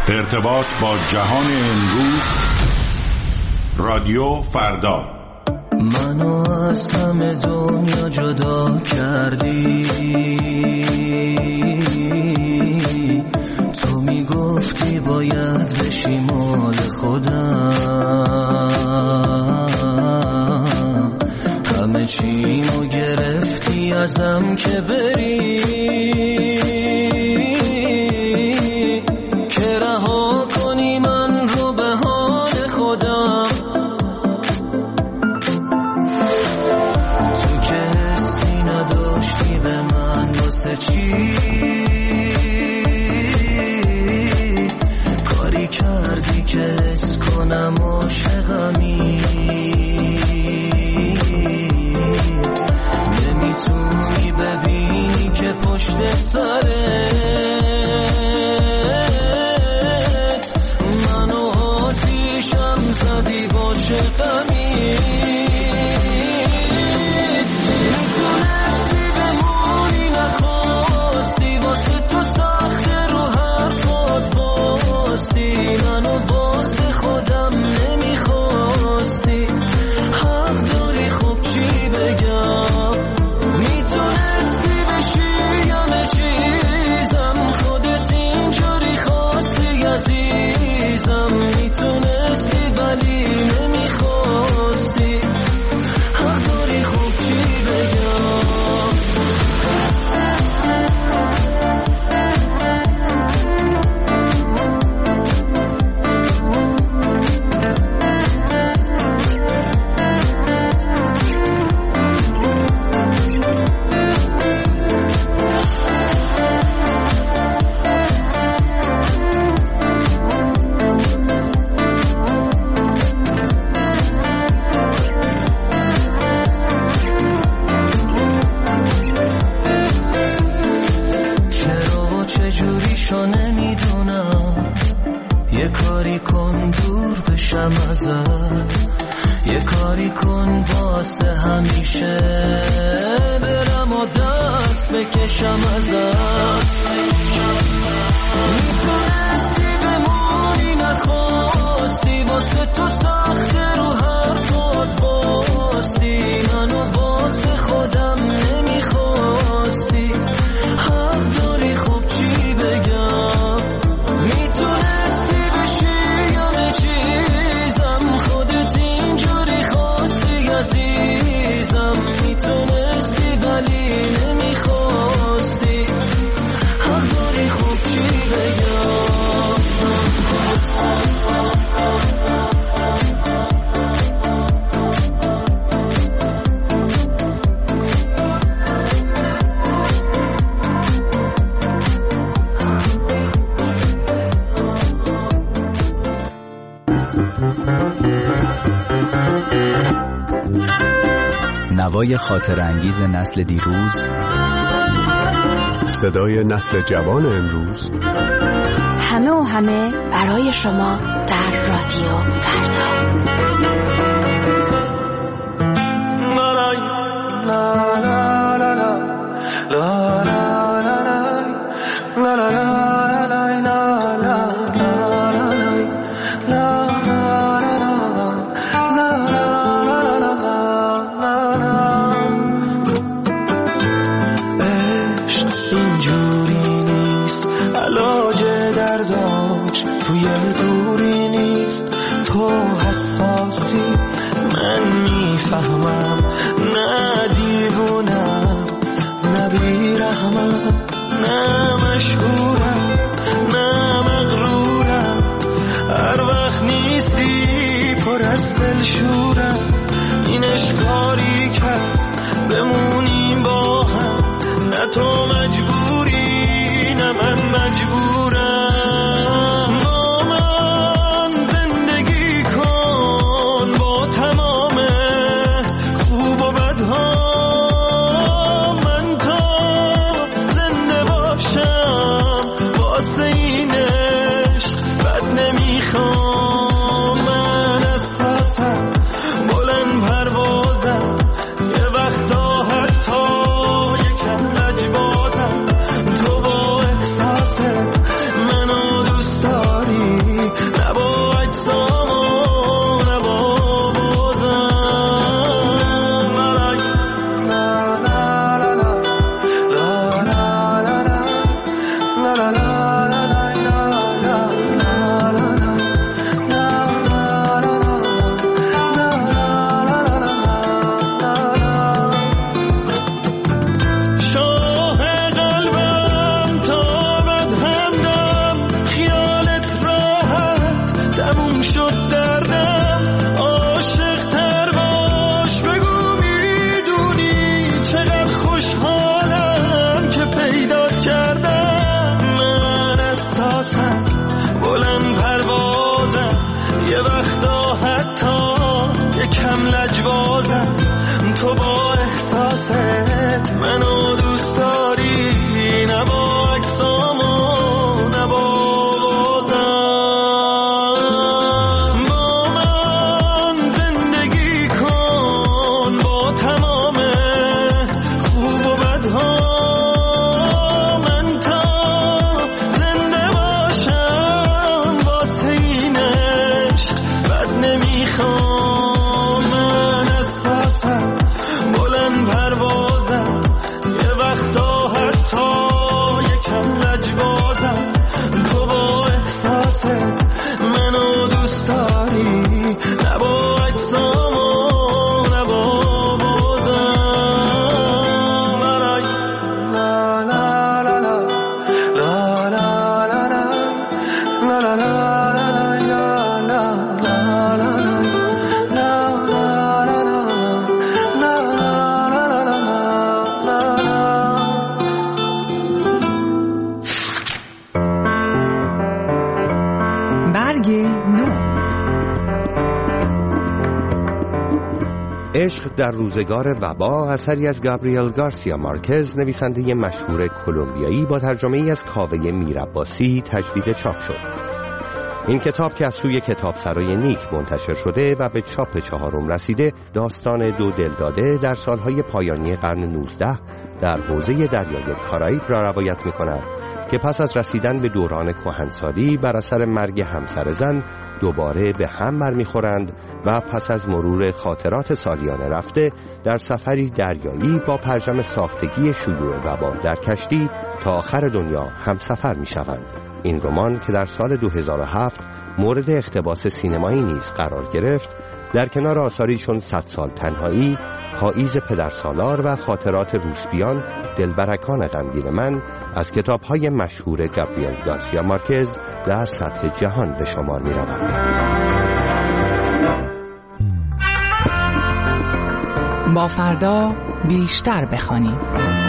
ارتباط با جهان امروز، رادیو فردا. منو از همه دنیا جدا کردی، تو میگفتی باید بشی مال خودم، همه چیمو گرفتی ازم که بری، که رها کنی من رو به حال خودم. تو که حسی نداشتی به من واسه چی، کاری کردی که حس کنم عاشقمی، نمیتونی ببینی که پشت سرت منو آتیشم زدی با چه غمی. میتونستی بمونی نخواستی، واسه تو سخت رو حرفات باستی، منو واسه خودم نمیخواستی، حق داری خب چی بگم. میتونستی بشی همه چیزم، خودت اینجوری خواستی عزیزم، میتونستی ولی نمیخواستی، حق داری خب چی بگم. چجوریشو نمیدونم، یه کاری کن دور بشم ازت، یه کاری کن واسه همیشه برم و دست بکشم ازت. میتونستی بمونی نخواستی، واسه تو سخت رو حرفات باستی، منو واسه خودم نمیخواستی، حق داری خب چی بگم. میتونستی بشی همه چیزم، خودت اینجوری خواستی عزیزم، میتونستی ولی نمیخواستی، حق داری خب چی بگم. نوای خاطر انگیز نسل دیروز، صدای نسل جوان امروز، همه و همه برای شما در رادیو فردا. فهمم نه دیوونم نه بیرحمم، نه مشهورم نه مغرورم، هر وقت نیستی پر از دلشورم، این اشکاری کرد بمونیم با هم، نه تو مجبوری نه من مجبورم. با من زندگی کن با تمام برگ نو. عشق در روزگار وبا اثری از گابریل گارسیا مارکز، نویسنده مشهور کلمبیایی، با ترجمه‌ای از کاوه میرعباسی تجدید چاپ شد. این کتاب که از سوی کتابسرای نیک منتشر شده و به چاپ 4 رسیده، داستان 2 دلداده در سالهای پایانی قرن 19 در حوزه دریای کارائیب را روایت می‌کند که پس از رسیدن به دوران کهنسالی بر اثر مرگ همسر زن دوباره به هم برمیخورند و پس از مرور خاطرات سالیان رفته در سفری دریایی با پرچم ساختگی شیوع وبا در کشتی تا آخر دنیا همسفر میشوند. این رمان که در سال 2007 مورد اقتباس سینمایی نیز قرار گرفت، در کنار آثاری چون 100 سال تنهایی، پاییز پدرسالار و خاطرات روسپیان، دلبرکان غمگین من، از کتاب‌های مشهور گابریل گارسیا مارکز در سطح جهان به شمار می‌رود. با فردا بیشتر بخوانیم.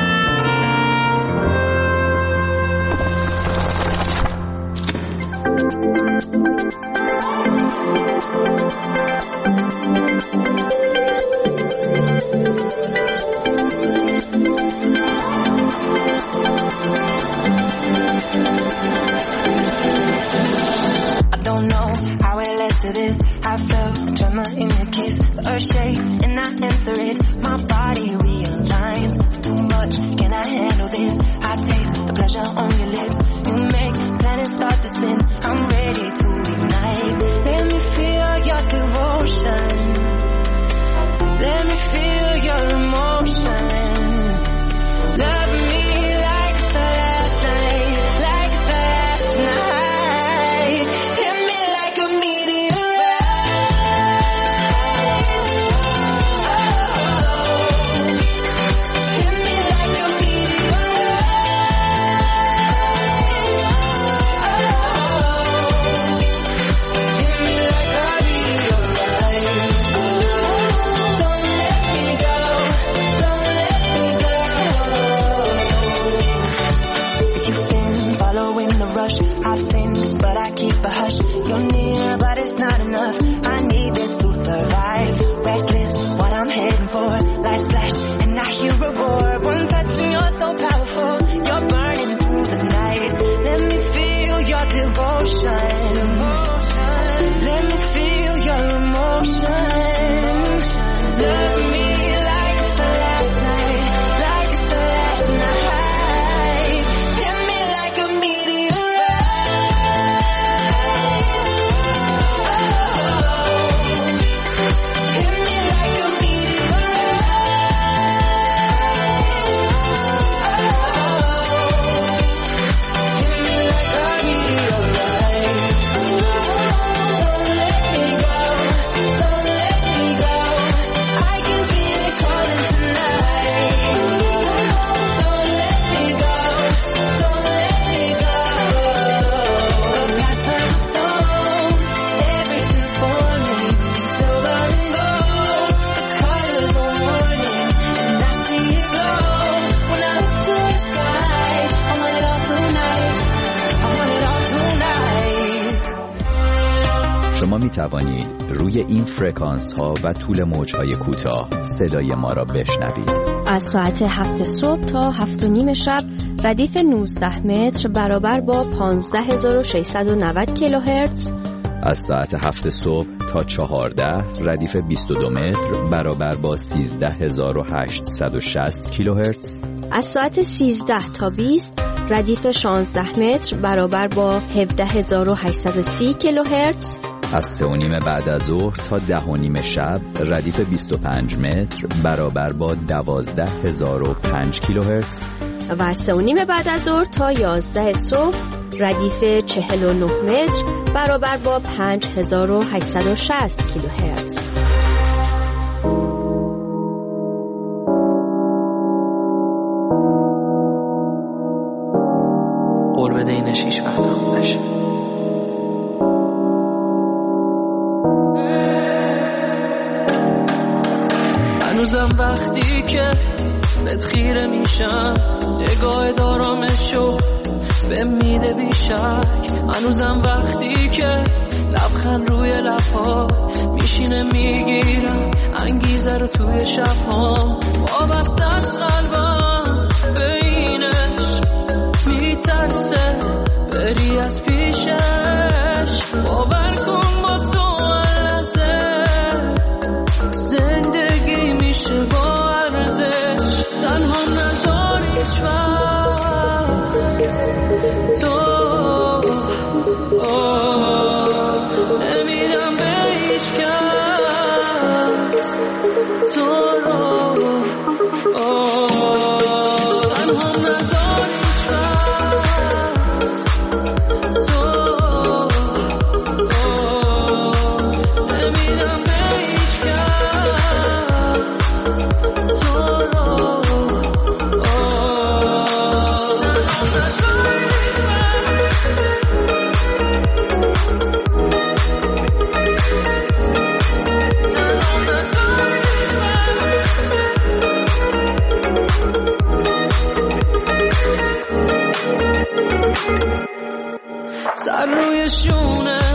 شما می توانید روی این فرکانس ها و طول موجهای کوتاه صدای ما را بشنوید. از ساعت 7 صبح تا 7:30 شب ردیف 19 متر برابر با 15690 کیلوهرتز. از ساعت 7 صبح تا 14 ردیف 22 متر برابر با 13860 کیلوهرتز. از ساعت 13 تا 20 ردیف 16 متر برابر با 17830 کیلوهرتز. از 3:30 بعد از ظهر تا 10:30 شب ردیف 25 متر برابر با 12005 کیلوهرتز. و از 3:30 بعد از ظهر تا 11 صبح ردیف 49 متر برابر با 5860 کیلوهرتز. قول بده اینش هیچ وقت هم نشه. هنوزم وقتی که بهت خیره میشم، نگاه دارامشو به میده بیشک. هنوزم وقتی که لبخند روی لبها میشینه میگیرم انگیزه رو توی شبها. وابسته از قلبم به اینش میترسه بری از پیشش. باور کن با تو لحظه زندگی میشه با ارزش. تنها نذار هیچ وقت تو نمیدم به هیچ کس تو رو. تنها نذار هیچ وقت تو نمیدم به هیچ کس تو رو. سر روی شونه